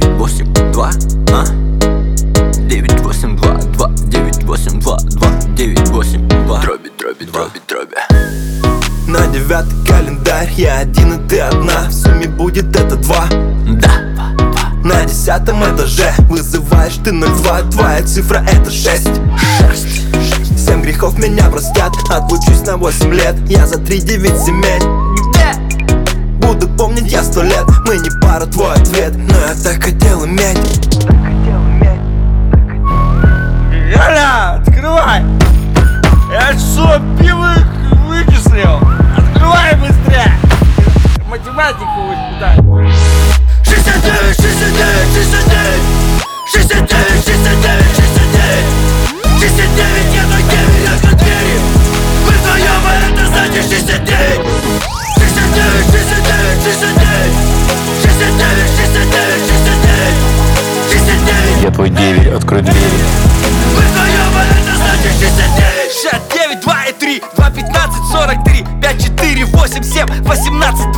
982, 982, 2, 982, 2, 982. Дроби. На 9-й календарь я один и ты одна. В сумме будет это 2. Да. На 10-м этаже вызываешь ты 02. Твоя цифра это 6. 7 грехов меня простят. Отлучусь на 8 лет. Я за 3-9 земель. Буду помнить я 100 лет. Мы не пара, твой ответ. Но я так хотел иметь. Аля, открывай! Я что, пиво вычислил? Открывай быстрее! Математику воспитать. 69, 69, 69, 69, 69, 69, 69, я на девять, открой двери. Мы вдвоем, а это значит 69. 69, 69, 69, 69, 69, 69, 69. Я твой деверь, открой двери. Мы вдвоем, а это значит 69. 69, 2 и 3, 2, 15, 43, 5, 4, 8, 7, 18,